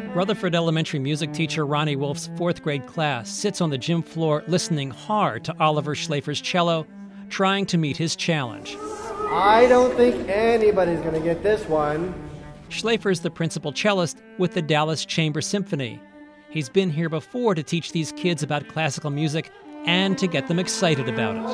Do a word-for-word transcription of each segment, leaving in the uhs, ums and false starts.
Rutherford Elementary music teacher Ronnie Wolf's fourth grade class sits on the gym floor listening hard to Oliver Schlafer's cello, trying to meet his challenge. I don't think anybody's going to get this one. Schlafer's the principal cellist with the Dallas Chamber Symphony. He's been here before to teach these kids about classical music and to get them excited about it.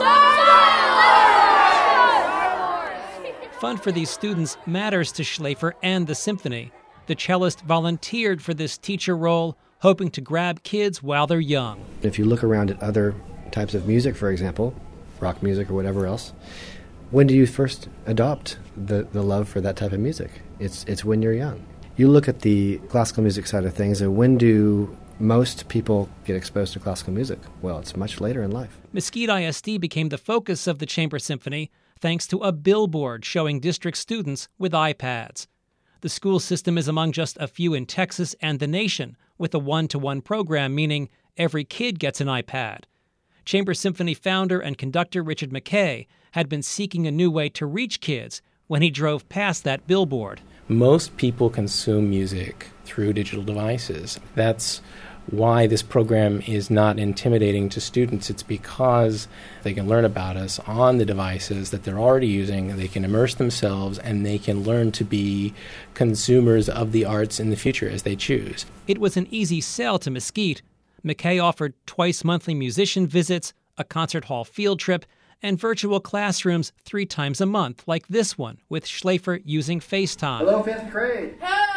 Fun for these students matters to Schlafer and the symphony. The cellist volunteered for this teacher role, hoping to grab kids while they're young. If you look around at other types of music, for example, rock music or whatever else, when do you first adopt the, the love for that type of music? It's it's when you're young. You look at the classical music side of things, and when do most people get exposed to classical music? Well, it's much later in life. Mesquite I S D became the focus of the Chamber Symphony thanks to a billboard showing district students with iPads. The school system is among just a few in Texas and the nation with a one-to-one program, meaning every kid gets an iPad. Chamber Symphony founder and conductor Richard McKay had been seeking a new way to reach kids when he drove past that billboard. Most people consume music through digital devices. That's why this program is not intimidating to students. It's because they can learn about us on the devices that they're already using, they can immerse themselves, and they can learn to be consumers of the arts in the future as they choose. It was an easy sell to Mesquite. McKay offered twice monthly musician visits, a concert hall field trip, and virtual classrooms three times a month, like this one, with Schlafer using FaceTime. Hello, fifth grade.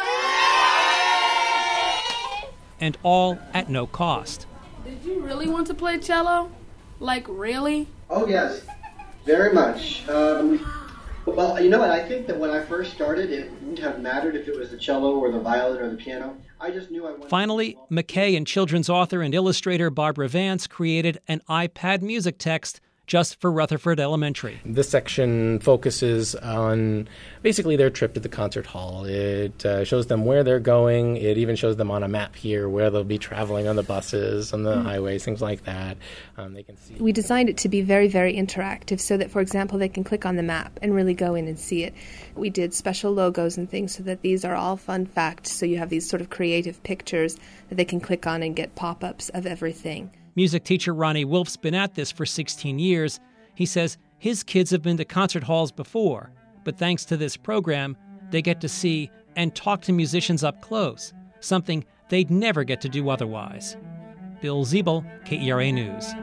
And all at no cost. Did you really want to play cello? Like, really? Oh, yes, very much. Um, well, you know what? I think that when I first started, it wouldn't have mattered if it was the cello or the violin or the piano. I just knew I wanted. Finally, McKay and children's author and illustrator Barbara Vance created an iPad music text just for Rutherford Elementary. This section focuses on basically their trip to the concert hall. It uh, shows them where they're going. It even shows them on a map here where they'll be traveling on the buses, on the mm. highways, things like that. Um, they can see. We designed it to be very, very interactive so that, for example, they can click on the map and really go in and see it. We did special logos and things so that these are all fun facts, so you have these sort of creative pictures that they can click on and get pop-ups of everything. Music teacher Ronnie Wolf's been at this for sixteen years. He says his kids have been to concert halls before, but thanks to this program, they get to see and talk to musicians up close, something they'd never get to do otherwise. Bill Ziebel, K E R A News.